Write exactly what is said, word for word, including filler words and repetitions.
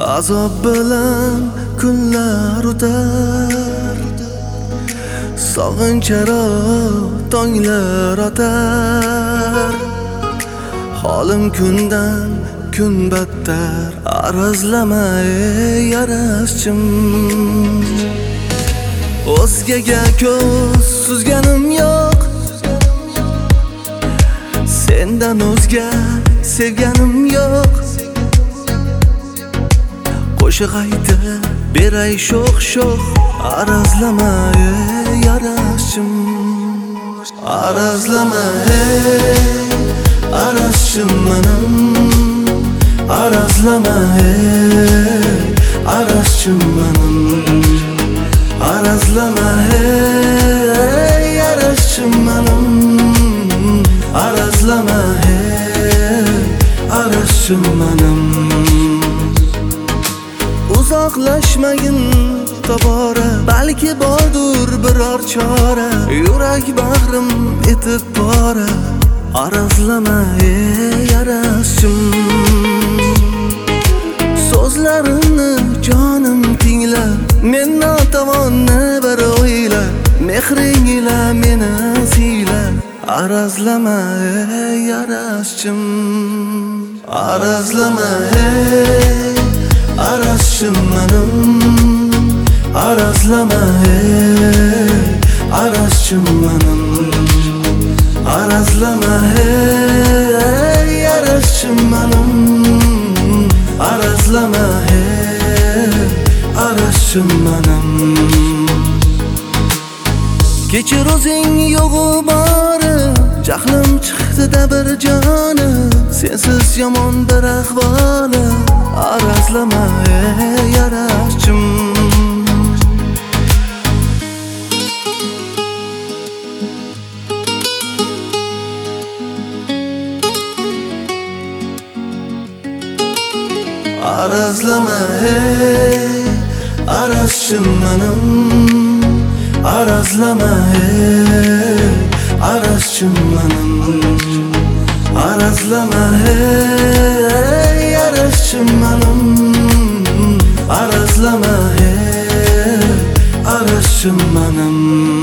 Azob bilan kunlar o'tar, sog'incharo tonglar otar. Holim kundan kun battar, arazlama ey yarashchim. O'zgaga ko'z suzganim yo'q, sendan o'zga sevganim yo'q. Qo'shiq aytib beray sho'x-sho'x, arazlama ey yarashchim. Arazlama ey arashchim menim, arazlama ey arashchim menim. Arazlama ey arashchim menim, arazlama ey arashchim menim. Uzoqlashmagin tobora, balki bordur biror chora. Yurak bag'rim etib pora, arazlama ey yarashchim. So'zlarimni jonim tingla, men notavonni bir o'yla. Mehring ila meni siyla, arazlama ey yarashchim. Arazlama ey arashchim menim, arazlama ey arashchim menim. Arazlama ey arashchim menim, arazlama ey arashchim menim. Kechir o'zing yo'g'u bori, jahlim chiqdi-da bir joni. Sensiz yomon bir ahvoli, arazlama ey yarashchim. Arazlama ey arashchim menim, arazlama ey arashchim menim. Arazlama ey arashchim menim, arazlama ey arashchim menim.